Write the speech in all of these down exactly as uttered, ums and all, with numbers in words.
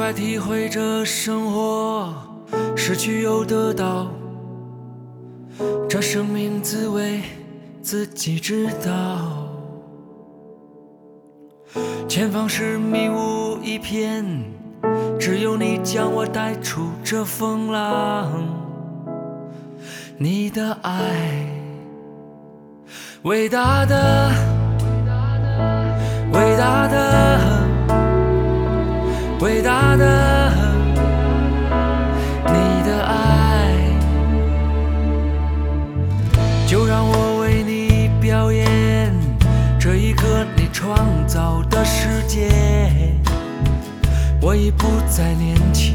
快体会着生活，失去又得到，这生命滋味自己知道。前方是迷雾一片，只有你将我带出这风浪。你的爱伟大的，伟大的，伟大的，你的爱，就让我为你表演这一刻你创造的世界。我已不再年轻，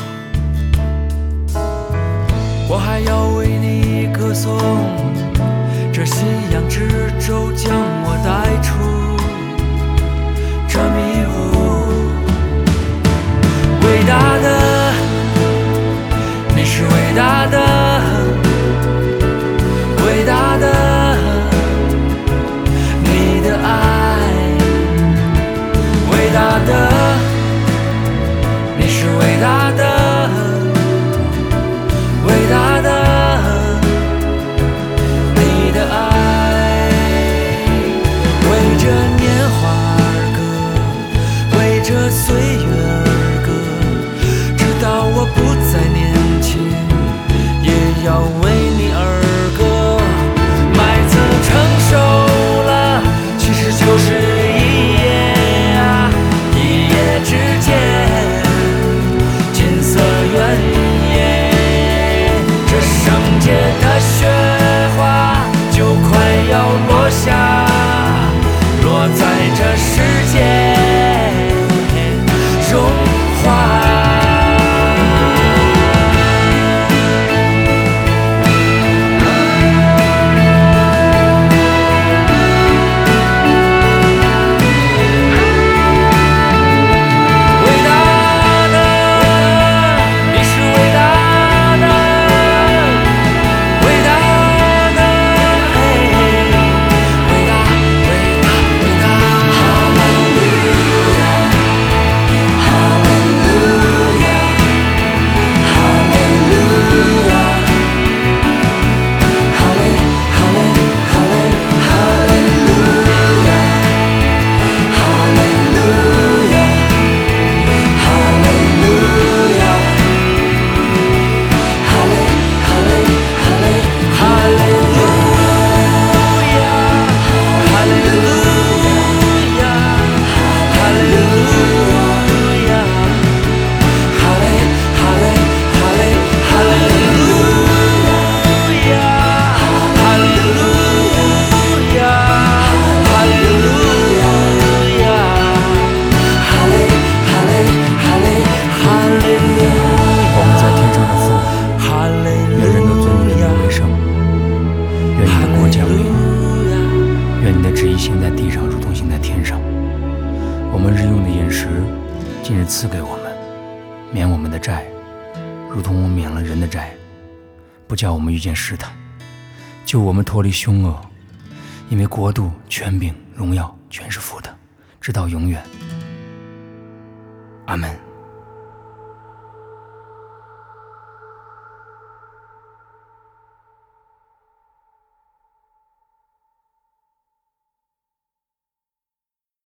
我还要为你歌颂，这信仰之舟将我带出这迷雾。伟大的，你是伟大的，伟大的，你的爱，伟大的，你是伟大的，伟大的，你的爱，为这年华而歌，为这岁月而歌，直到我不再年轻，也要为你而歌。麦子成熟了，其实就是一夜啊，一夜之间金色原野，这圣洁的雪花就快要落下，落在这世界融化。行在地上，如同行在天上。我们日用的饮食，今日赐给我们，免我们的债，如同我们免了人的债，不叫我们遇见试探，救我们脱离凶恶。因为国度、权柄、荣耀，全是父的，直到永远。阿们。